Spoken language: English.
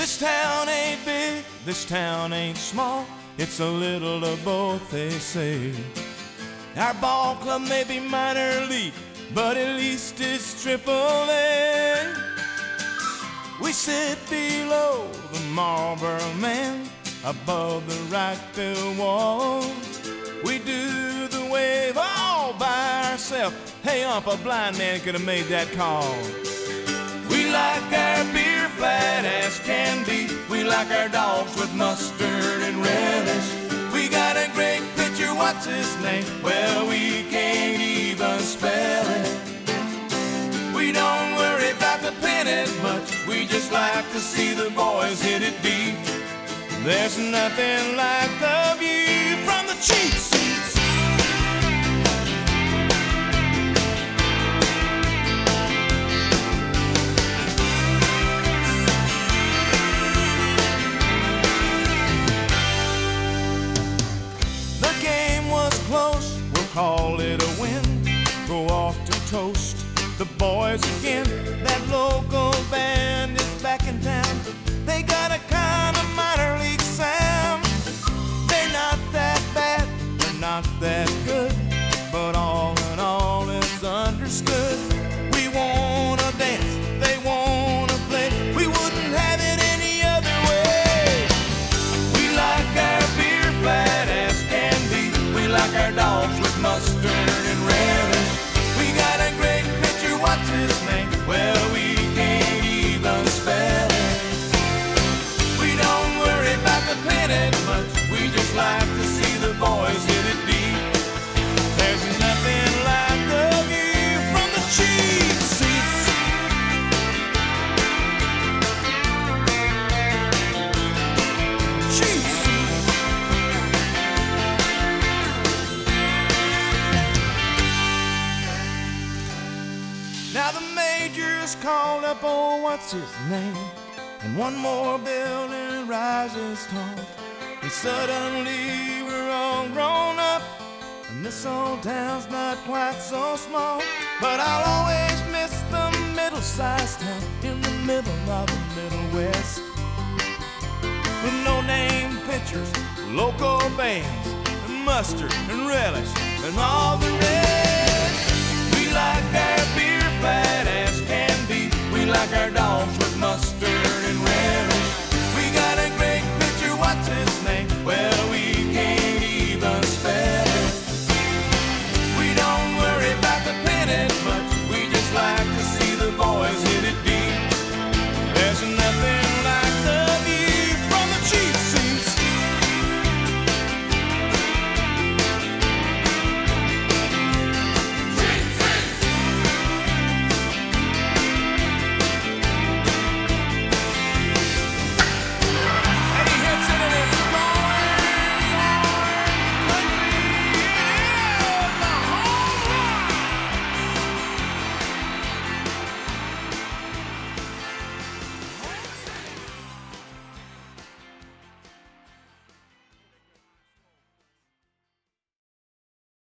This town ain't big, this town ain't small. It's a little of both, they say. Our ball club may be minor league, but at least it's Triple-A. We sit below the Marlboro Man, above the right field wall. We do the wave all by ourselves. Hey, a blind man could have made that call. We like our beer flat as can be. We like our dogs with mustard and relish. We got a great pitcher, what's his name? Well, we can't even spell it. We don't worry about the pennant much. We just like to see the boys hit it deep. There's nothing like the view from the cheap seats. The game was close, we'll call it a win. Go off to toast the boys again. That local band is back in town. They got a kind of minor league sound. They're not that bad, they're not that good, but all in all it's understood. We wanna dance, they wanna play. We wouldn't have it any other way. We like our beer flat as can be. We like our dogs with mustard and relish. We got a great pitcher, what's his name? Well, we can't even spell it. Pennant much. We just like to see the boys hit it deep. There's nothing like the view from the cheap seats. Cheap seats. Now the majors called up, oh, what's his name? And one more building rises tall. And suddenly we're all grown up, and this old town's not quite so small. But I'll always miss the middle-sized town in the middle of the Middle West, with no-name pitchers, local bands, and mustard and relish, and all the rest. We like our beer flat as can be. We like our dogs